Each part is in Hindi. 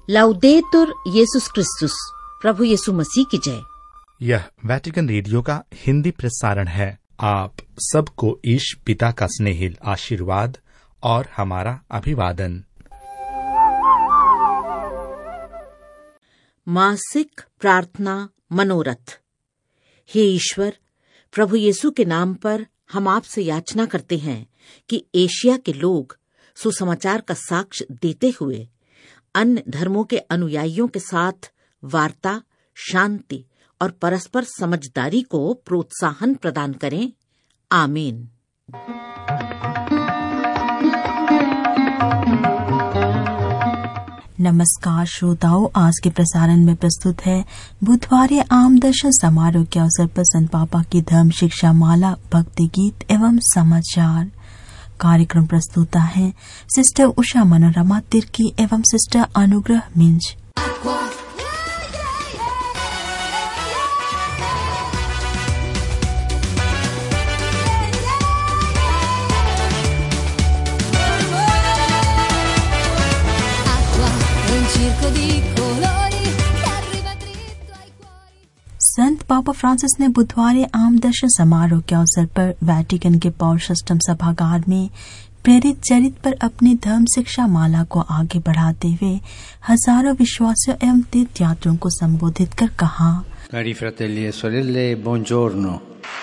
लाउदेतुर येसुस क्रिस्तुस, प्रभु यीशु मसीह की जय। यह वेटिकन रेडियो का हिंदी प्रसारण है। आप सबको ईश पिता का स्नेहिल आशीर्वाद और हमारा अभिवादन। मासिक प्रार्थना मनोरथ। हे ईश्वर, प्रभु यीशु के नाम पर हम आपसे याचना करते हैं कि एशिया के लोग सुसमाचार का साक्ष्य देते हुए अन्य धर्मों के अनुयायियों के साथ वार्ता, शांति और परस्पर समझदारी को प्रोत्साहन प्रदान करें। आमीन। नमस्कार श्रोताओं, आज के प्रसारण में प्रस्तुत है बुधवार आम दर्शन समारोह के अवसर पर संत पापा की धर्म शिक्षा माला, भक्ति गीत एवं समाचार। कार्यक्रम प्रस्तुता है सिस्टर उषा मनोरमा तिर्की एवं सिस्टर अनुग्रह मिंज। संत पापा फ्रांसिस ने बुधवार आम दर्शन समारोह के अवसर पर वेटिकन के पॉल सिस्टम सभागार में प्रेरित चरित्र पर अपनी धर्म शिक्षा माला को आगे बढ़ाते हुए हजारों विश्वासियों एवं तीर्थयात्रियों को संबोधित कर कहा। Cari fratelli e sorelle, buongiorno.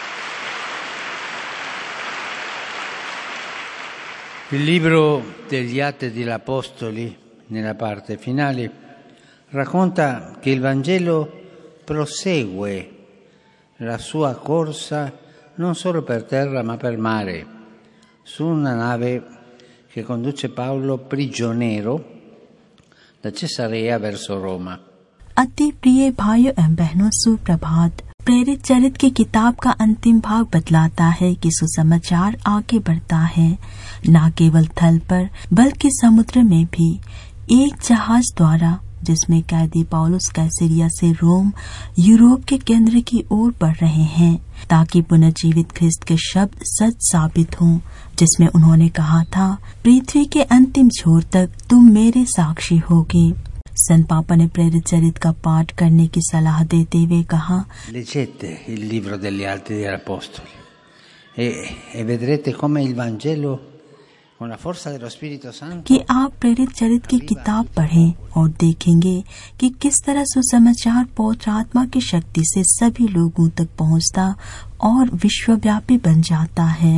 Il libro degli Atti degli Apostoli, nella parte finale, racconta che il Vangelo prosegue la sua corsa non solo per terra ma per mare, su una nave che conduce Paolo prigioniero da Cesarea verso Roma. अति प्रिय भाइयों एवं बहनों, सुप्रभात। प्रेरित चरित्र की किताब का अंतिम भाग बतलाता है कि सुसमाचार आगे बढ़ता है, न केवल थल पर बल्कि समुद्र में भी, एक जहाज द्वारा जिसमें कैदी पौलुस कैसरिया से रोम यूरोप के केंद्र की ओर बढ़ रहे हैं, ताकि पुनर्जीवित ख्रिस्त के शब्द सच साबित हों, जिसमें उन्होंने कहा था, पृथ्वी के अंतिम छोर तक तुम मेरे साक्षी होगे। संत पापा ने प्रेरित चरित्र का पाठ करने की सलाह देते हुए कहा, Leggete il libro degli Atti degli Apostoli e vedrete come il Vangelo कि आप प्रेरित चरित्र की किताब पढ़ें और देखेंगे कि किस तरह सुसमाचार पवित्र आत्मा की शक्ति से सभी लोगों तक पहुंचता और विश्वव्यापी बन जाता है।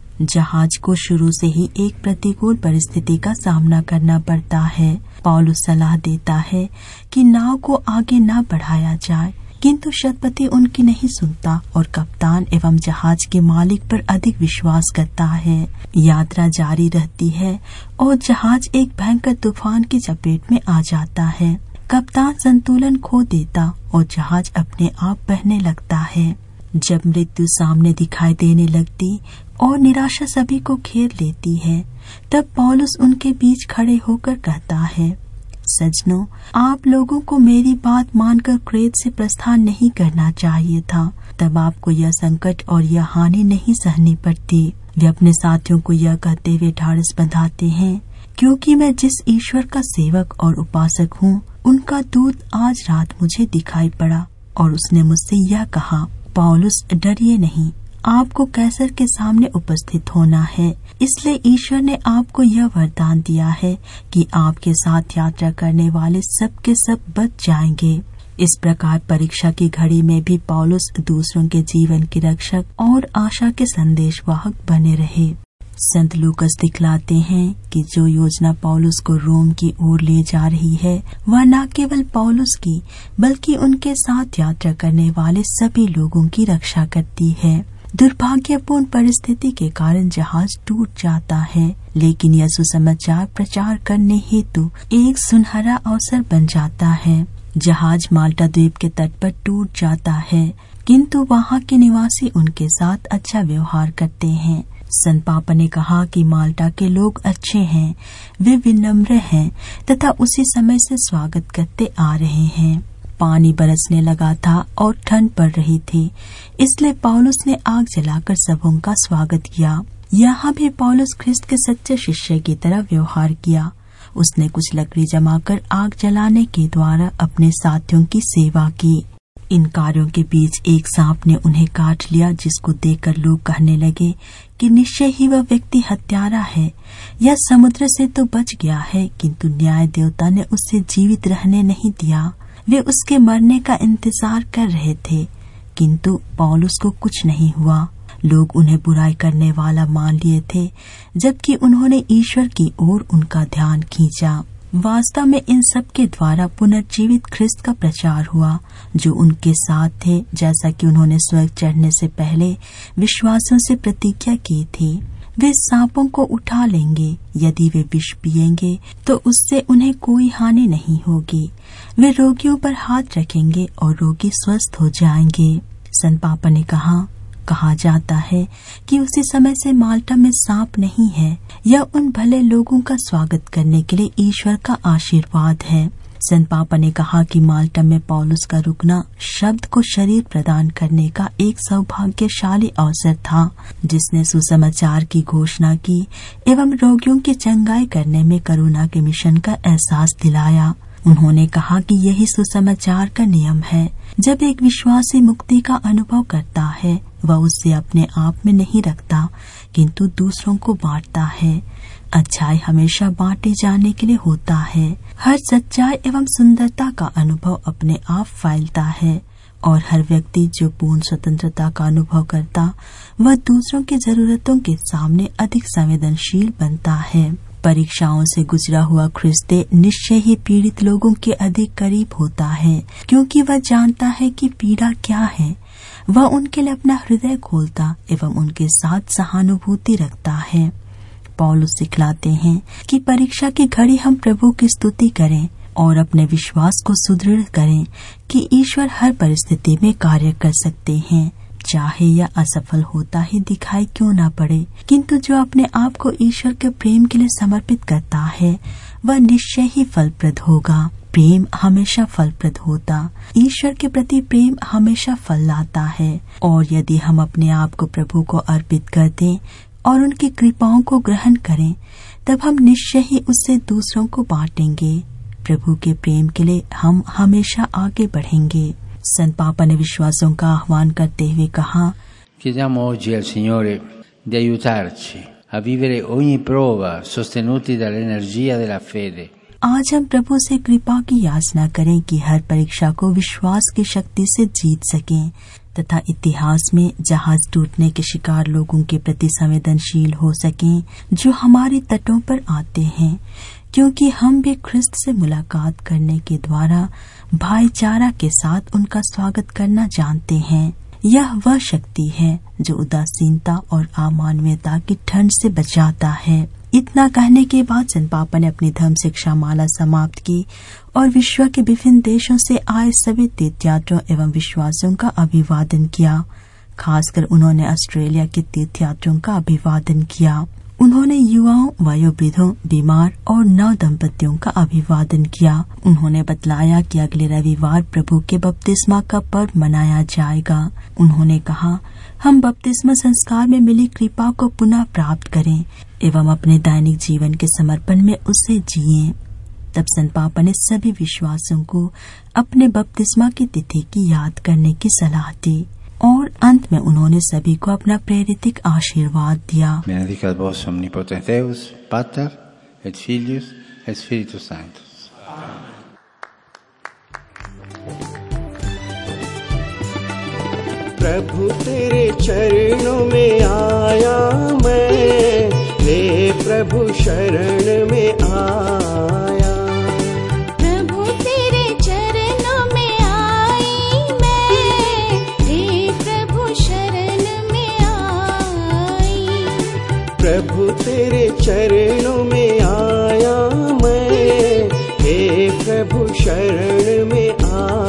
जहाज को शुरू से ही एक प्रतिकूल परिस्थिति का सामना करना पड़ता है। पौलुस सलाह देता है कि नाव को आगे न बढ़ाया जाए, किंतु शतपति उनकी नहीं सुनता और कप्तान एवं जहाज के मालिक पर अधिक विश्वास करता है। यात्रा जारी रहती है और जहाज एक भयंकर तूफान की चपेट में आ जाता है। कप्तान संतुलन खो देता और जहाज अपने आप बहने लगता है। जब मृत्यु सामने दिखाई देने लगती और निराशा सभी को घेर लेती है, तब पौलुस उनके बीच खड़े होकर कहता है, सजनों, आप लोगों को मेरी बात मानकर क्रेत से प्रस्थान नहीं करना चाहिए था, तब आपको यह संकट और यह हानि नहीं सहनी पड़ती। वे अपने साथियों को यह कहते हुए ढाढ़स बंधाते हैं, क्योंकि मैं जिस ईश्वर का सेवक और उपासक हूँ, उनका दूत आज रात मुझे दिखाई पड़ा और उसने मुझसे यह कहा, पौलुस, डरिए नहीं, आपको कैसर के सामने उपस्थित होना है, इसलिए ईश्वर ने आपको यह वरदान दिया है कि आपके साथ यात्रा करने वाले सब के सब बच जाएंगे। इस प्रकार परीक्षा की घड़ी में भी पौलुस दूसरों के जीवन के रक्षक और आशा के संदेशवाहक बने रहे। संत लूकस दिखलाते हैं कि जो योजना पौलुस को रोम की ओर ले जा रही है, वह न केवल पौलुस की बल्कि उनके साथ यात्रा करने वाले सभी लोगों की रक्षा करती है। दुर्भाग्यपूर्ण परिस्थिति के कारण जहाज टूट जाता है, लेकिन यह सुसमाचार प्रचार करने हेतु एक सुनहरा अवसर बन जाता है। जहाज माल्टा द्वीप के तट पर टूट जाता है, किंतु वहाँ के निवासी उनके साथ अच्छा व्यवहार करते हैं। संत पापा ने कहा कि माल्टा के लोग अच्छे हैं, वे विनम्र हैं तथा उसी समय से स्वागत करते आ रहे हैं। पानी बरसने लगा था और ठंड पड़ रही थी, इसलिए पौलुस ने आग जलाकर सबों का स्वागत किया। यहाँ भी पौलुस ख्रिस्त के सच्चे शिष्य की तरह व्यवहार किया उसने कुछ लकड़ी जमाकर आग जलाने के द्वारा अपने साथियों की सेवा की। इन कार्यों के बीच एक सांप ने उन्हें काट लिया, जिसको देखकर लोग कहने लगे कि निश्चय ही वह व्यक्ति हत्यारा है। यह समुद्र से तो बच गया है, किंतु न्याय देवता ने उसे जीवित रहने नहीं दिया। वे उसके मरने का इंतजार कर रहे थे, किंतु पौलुस को कुछ नहीं हुआ। लोग उन्हें बुराई करने वाला मान लिए थे, जबकि उन्होंने ईश्वर की ओर उनका ध्यान खींचा। वास्तव में इन सब के द्वारा पुनर्जीवित ख्रिस्त का प्रचार हुआ, जो उनके साथ थे, जैसा कि उन्होंने स्वर्ग चढ़ने से पहले विश्वासियों से प्रतिज्ञा की थी। वे सांपों को उठा लेंगे, यदि वे विष पिएंगे तो उससे उन्हें कोई हानि नहीं होगी। वे रोगियों पर हाथ रखेंगे और रोगी स्वस्थ हो जाएंगे। संत पापा ने कहा जाता है कि उसी समय से माल्टा में सांप नहीं है। यह उन भले लोगों का स्वागत करने के लिए ईश्वर का आशीर्वाद है। संत पापा ने कहा कि माल्टा में पौलुस का रुकना शब्द को शरीर प्रदान करने का एक सौभाग्यशाली अवसर था, जिसने सुसमाचार की घोषणा की एवं रोगियों की चंगाई करने में करुणा के मिशन का एहसास दिलाया। उन्होंने कहा कि यही सुसमाचार का नियम है। जब एक विश्वासी मुक्ति का अनुभव करता है, वह उसे अपने आप में नहीं रखता, किंतु दूसरों को बांटता है। अच्छाई हमेशा बांटे जाने के लिए होता है। हर सच्चाई एवं सुंदरता का अनुभव अपने आप फैलता है, और हर व्यक्ति जो पूर्ण स्वतंत्रता का अनुभव करता, वह दूसरों की जरूरतों के सामने अधिक संवेदनशील बनता है। परीक्षाओं से गुजरा हुआ ख्रिस्ते निश्चय ही पीड़ित लोगों के अधिक करीब होता है, क्योंकि वह जानता है कि पीड़ा क्या है। वह उनके लिए अपना हृदय खोलता एवं उनके साथ सहानुभूति रखता है। पौलुस सिखलाते हैं कि परीक्षा की घड़ी हम प्रभु की स्तुति करें और अपने विश्वास को सुदृढ़ करें कि ईश्वर हर परिस्थिति में कार्य कर सकते हैं, चाहे यह असफल होता ही दिखाई क्यों न पड़े। किंतु जो अपने आप को ईश्वर के प्रेम के लिए समर्पित करता है, वह निश्चय ही फलप्रद होगा। प्रेम हमेशा फलप्रद होता। ईश्वर के प्रति प्रेम हमेशा फल लाता है, और यदि हम अपने आप को प्रभु को अर्पित कर दें और उनकी कृपाओं को ग्रहण करें, तब हम निश्चय ही उससे दूसरों को बांटेंगे। प्रभु के प्रेम के लिए हम हमेशा आगे बढ़ेंगे। संत पापा ने विश्वासों का आह्वान करते हुए कहा, Chiediamo oggi al Signore di aiutarci a vivere ogni prova sostenuti dall'energia della fede. आज हम प्रभु से कृपा की याचना करें कि हर परीक्षा को विश्वास की शक्ति से जीत सकें, तथा इतिहास में जहाज टूटने के शिकार लोगों के प्रति संवेदनशील हो सकें, जो हमारे तटों पर आते हैं, क्योंकि हम भी ख्रिस्त से मुलाकात करने के द्वारा भाईचारा के साथ उनका स्वागत करना जानते हैं। यह वह शक्ति है जो उदासीनता और अमानवीयता की ठंड से बचाता है। इतना कहने के बाद संत पापा ने अपनी धर्म शिक्षा माला समाप्त की और विश्व के विभिन्न देशों से आए सभी तीर्थयात्रियों एवं विश्वासियों का अभिवादन किया। खासकर उन्होंने ऑस्ट्रेलिया के तीर्थयात्रियों का अभिवादन किया। उन्होंने युवाओं, वयोवृद्धों, बीमार और नव दंपतियों का अभिवादन किया। उन्होंने बतलाया कि अगले रविवार प्रभु के बपतिस्मा का पर्व मनाया जाएगा। उन्होंने कहा, हम बपतिस्मा संस्कार में मिली कृपा को पुनः प्राप्त करें एवं अपने दैनिक जीवन के समर्पण में उसे जिएं। तब संत पापा ने सभी विश्वासियों को अपने बपतिस्मा की तिथि की याद करने की सलाह दी, और अंत में उन्होंने सभी को अपना प्रेरितिक आशीर्वाद दिया। Benedicat vos omnipotens Deus, Pater et Filius et Spiritus Sanctus. प्रभु तेरे चरणों में आया मैं, हे प्रभु शरण में आया। प्रभु तेरे चरणों में आई मैं, हे प्रभु शरण में आई। प्रभु तेरे चरणों में आया मैं, हे प्रभु शरण में आया।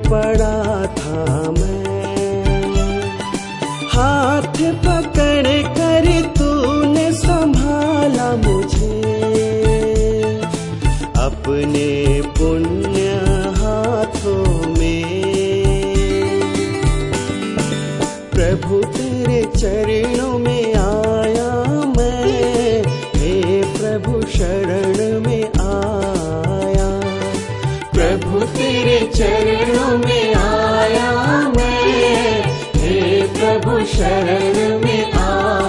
पड़ा था मैं, हाथ पकड़ कर तूने संभाला मुझे, अपने पुण्य हाथों में। प्रभु तेरे चरणों में आया मैं, हे प्रभु शरण में आया। प्रभु तेरे चरणों में आया मैं, हे प्रभु शरण में आया।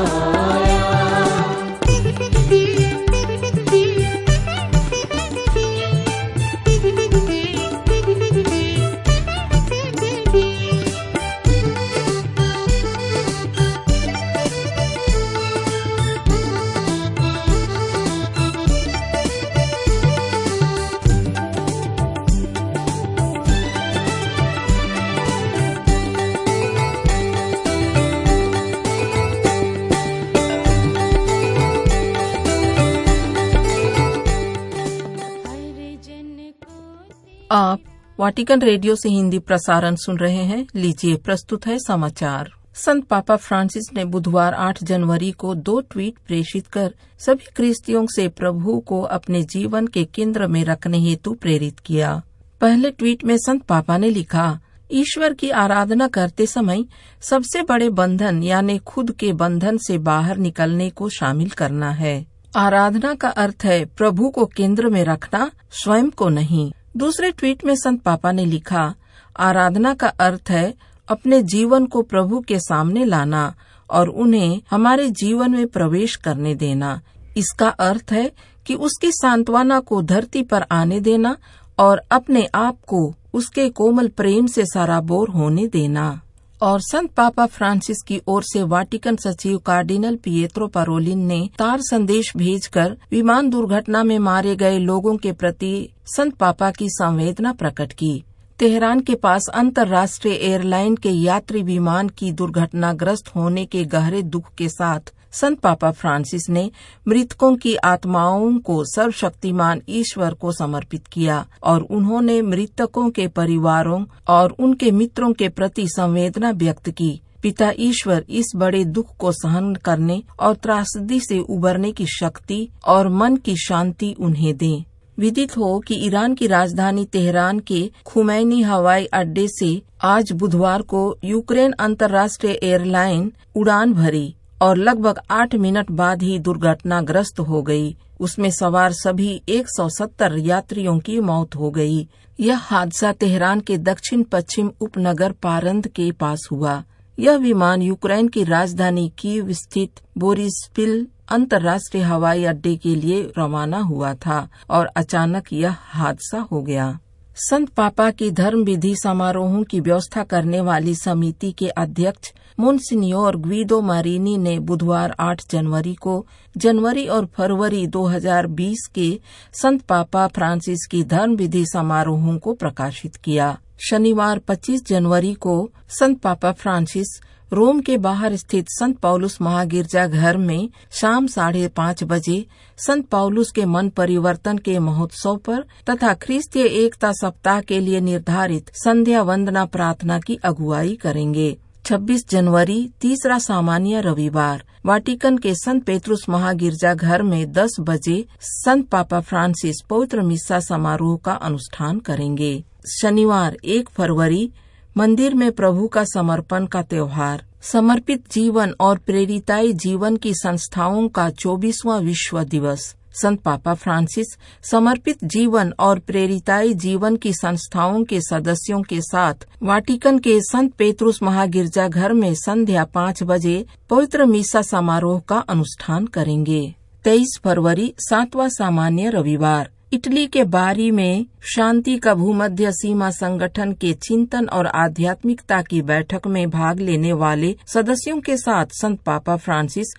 आप वाटिकन रेडियो से हिंदी प्रसारण सुन रहे हैं। लीजिए प्रस्तुत है समाचार। संत पापा फ्रांसिस ने बुधवार 8 जनवरी को 2 ट्वीट प्रेषित कर सभी ख्रिस्तियों से प्रभु को अपने जीवन के केंद्र में रखने हेतु प्रेरित किया। पहले ट्वीट में संत पापा ने लिखा, ईश्वर की आराधना करते समय सबसे बड़े बंधन यानी खुद के बंधन से बाहर निकलने को शामिल करना है। आराधना का अर्थ है प्रभु को केंद्र में रखना, स्वयं को नहीं। दूसरे ट्वीट में संत पापा ने लिखा, आराधना का अर्थ है अपने जीवन को प्रभु के सामने लाना और उन्हें हमारे जीवन में प्रवेश करने देना। इसका अर्थ है कि उसकी सांत्वना को धरती पर आने देना और अपने आप को उसके कोमल प्रेम से सराबोर होने देना। और संत पापा फ्रांसिस की ओर से वाटिकन सचिव कार्डिनल पिएत्रो पारोलिन ने तार संदेश भेजकर विमान दुर्घटना में मारे गए लोगों के प्रति संत पापा की संवेदना प्रकट की। तेहरान के पास अंतर्राष्ट्रीय एयरलाइन के यात्री विमान की दुर्घटनाग्रस्त होने के गहरे दुख के साथ संत पापा फ्रांसिस ने मृतकों की आत्माओं को सर्वशक्तिमान ईश्वर को समर्पित किया और उन्होंने मृतकों के परिवारों और उनके मित्रों के प्रति संवेदना व्यक्त की। पिता ईश्वर इस बड़े दुख को सहन करने और त्रासदी से उबरने की शक्ति और मन की शांति उन्हें दें। विदित हो कि ईरान की राजधानी तेहरान के खुमैनी हवाई अड्डे से आज बुधवार को यूक्रेन अंतर्राष्ट्रीय एयरलाइन उड़ान भरी और लगभग 8 मिनट बाद ही दुर्घटनाग्रस्त हो गई। उसमें सवार सभी 170 यात्रियों की मौत हो गई। यह हादसा तेहरान के दक्षिण पश्चिम उपनगर पारंद के पास हुआ। यह विमान यूक्रेन की राजधानी कीव स्थित बोरिस्पिल अंतर्राष्ट्रीय हवाई अड्डे के लिए रवाना हुआ था और अचानक यह हादसा हो गया। संत पापा की धर्म विधि समारोहों की व्यवस्था करने वाली समिति के अध्यक्ष मोन्सिन्योर ग्विडो मारिनी ने बुधवार 8 जनवरी को जनवरी और फरवरी 2020 के संत पापा फ्रांसिस की धर्म विधि समारोहों को प्रकाशित किया। शनिवार 25 जनवरी को संत पापा फ्रांसिस रोम के बाहर स्थित संत पौलुस महागिरजा घर में शाम 5:30 बजे संत पौलुस के मन परिवर्तन के महोत्सव पर तथा ख्रिस्तीय एकता सप्ताह के लिए निर्धारित संध्या वंदना प्रार्थना की अगुवाई करेंगे। 26 जनवरी तीसरा सामान्य रविवार वाटिकन के संत पेत्रुस महागिरजा घर में 10 बजे संत पापा फ्रांसिस पवित्र मिस्सा समारोह का अनुष्ठान करेंगे। शनिवार 1 फरवरी मंदिर में प्रभु का समर्पण का त्योहार। समर्पित जीवन और प्रेरिताई जीवन की संस्थाओं का 24वां विश्व दिवस। संत पापा फ्रांसिस समर्पित जीवन और प्रेरिताई जीवन की संस्थाओं के सदस्यों के साथ वाटिकन के संत पेत्रुस महागिरजा घर में संध्या 5 बजे पवित्र मिस्सा समारोह का अनुष्ठान करेंगे। 23 फरवरी 7वां सामान्य रविवार इटली के बारी में शांति का भूमध्य सीमा संगठन के चिंतन और आध्यात्मिकता की बैठक में भाग लेने वाले सदस्यों के साथ संत पापा फ्रांसिस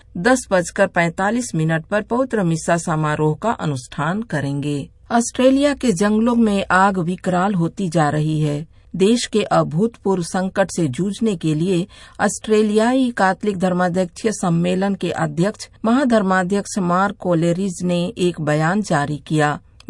10:45 पर पवित्र मिस्सा समारोह का अनुष्ठान करेंगे। ऑस्ट्रेलिया के जंगलों में आग विकराल होती जा रही है। देश के अभूतपूर्व संकट से जूझने के लिए ऑस्ट्रेलियाई कैथोलिक धर्माध्यक्षीय सम्मेलन के अध्यक्ष महाधर्माध्यक्ष मार्क कोलेरिज ने एक बयान जारी किया।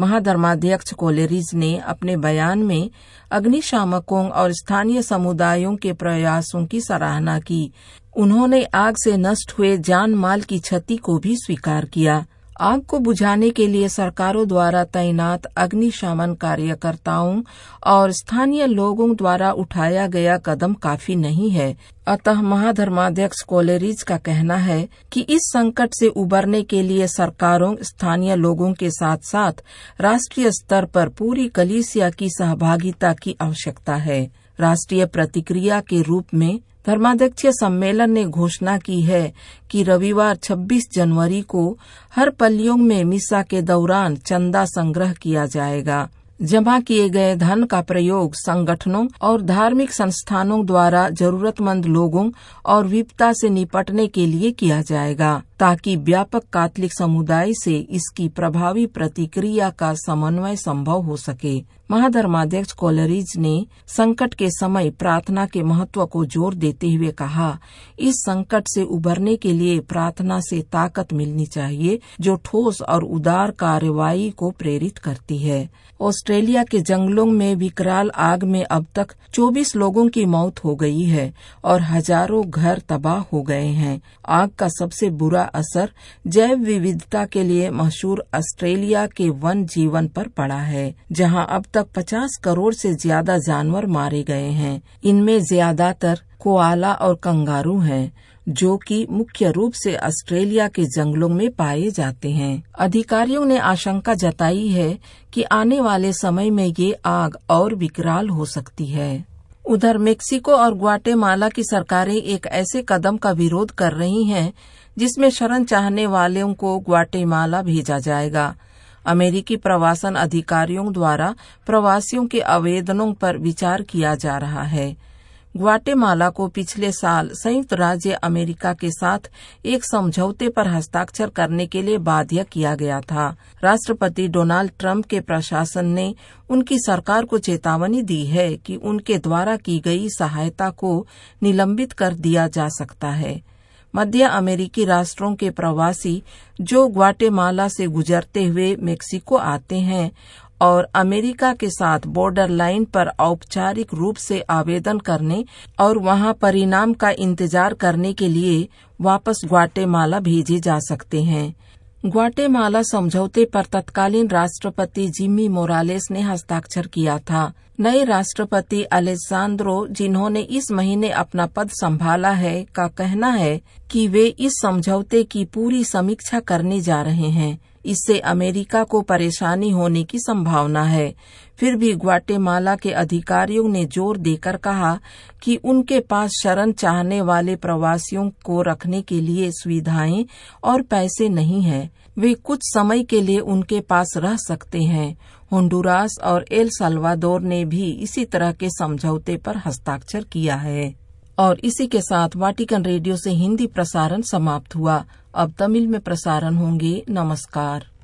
महाधर्माध्यक्ष कोलेरिज ने अपने बयान में अग्निशामकों और स्थानीय समुदायों के प्रयासों की सराहना की। उन्होंने आग से नष्ट हुए जान माल की क्षति को भी स्वीकार किया। आग को बुझाने के लिए सरकारों द्वारा तैनात अग्निशमन कार्यकर्ताओं और स्थानीय लोगों द्वारा उठाया गया कदम काफी नहीं है। अतः महाधर्माध्यक्ष कोलेरिज का कहना है कि इस संकट से उबरने के लिए सरकारों, स्थानीय लोगों के साथ साथ राष्ट्रीय स्तर पर पूरी कलीसिया की सहभागिता की आवश्यकता है। राष्ट्रीय प्रतिक्रिया के रूप में धर्माध्यक्षीय सम्मेलन ने घोषणा की है कि रविवार 26 जनवरी को हर पल्लियों में मिसा के दौरान चंदा संग्रह किया जाएगा। जमा किए गए धन का प्रयोग संगठनों और धार्मिक संस्थानों द्वारा जरूरतमंद लोगों और विपदा से निपटने के लिए किया जाएगा, ताकि व्यापक कैथोलिक समुदाय से इसकी प्रभावी प्रतिक्रिया का समन्वय संभव हो सके। महाधर्माध्यक्ष कोलेरिज ने संकट के समय प्रार्थना के महत्व को जोर देते हुए कहा, इस संकट से उबरने के लिए प्रार्थना से ताकत मिलनी चाहिए जो ठोस और उदार कार्रवाई को प्रेरित करती है। ऑस्ट्रेलिया के जंगलों में विकराल आग में अब तक 24 लोगों की मौत हो गई है और हजारों घर तबाह हो गए हैं। आग का सबसे बुरा असर जैव विविधता के लिए मशहूर ऑस्ट्रेलिया के वन जीवन पर पड़ा है, जहां अब तक 50 करोड़ से ज्यादा जानवर मारे गए हैं। इनमें ज्यादातर कोआला और कंगारू हैं, जो कि मुख्य रूप से ऑस्ट्रेलिया के जंगलों में पाए जाते हैं। अधिकारियों ने आशंका जताई है कि आने वाले समय में ये आग और विकराल हो सकती है। उधर मेक्सिको और ग्वाटेमाला की सरकारें एक ऐसे कदम का विरोध कर रही हैं जिसमें शरण चाहने वालों को ग्वाटेमाला भेजा जाएगा। अमेरिकी प्रवासन अधिकारियों द्वारा प्रवासियों के आवेदनों पर विचार किया जा रहा है। ग्वाटेमाला को पिछले साल संयुक्त राज्य अमेरिका के साथ एक समझौते पर हस्ताक्षर करने के लिए बाध्य किया गया था। राष्ट्रपति डोनाल्ड ट्रंप के प्रशासन ने उनकी सरकार को चेतावनी दी है कि उनके द्वारा की गई सहायता को निलंबित कर दिया जा सकता है। मध्य अमेरिकी राष्ट्रों के प्रवासी जो ग्वाटेमाला से गुजरते हुए मेक्सिको आते हैं और अमेरिका के साथ बॉर्डर लाइन पर औपचारिक रूप से आवेदन करने और वहां परिणाम का इंतजार करने के लिए वापस ग्वाटेमाला भेजे जा सकते हैं। ग्वाटेमाला समझौते पर तत्कालीन राष्ट्रपति जिमी मोरालेस ने हस्ताक्षर किया था। नए राष्ट्रपति अलेसांद्रो, जिन्होंने इस महीने अपना पद संभाला है, का कहना है कि वे इस समझौते की पूरी समीक्षा करने जा रहे हैं। इससे अमेरिका को परेशानी होने की संभावना है। फिर भी ग्वाटेमाला के अधिकारियों ने जोर देकर कहा कि उनके पास शरण चाहने वाले प्रवासियों को रखने के लिए सुविधाएं और पैसे नहीं हैं। वे कुछ समय के लिए उनके पास रह सकते हैं। होंडुरास और एल साल्वादोर ने भी इसी तरह के समझौते पर हस्ताक्षर किया है। और इसी के साथ वाटिकन रेडियो से हिंदी प्रसारण समाप्त हुआ। अब तमिल में प्रसारण होंगे। नमस्कार।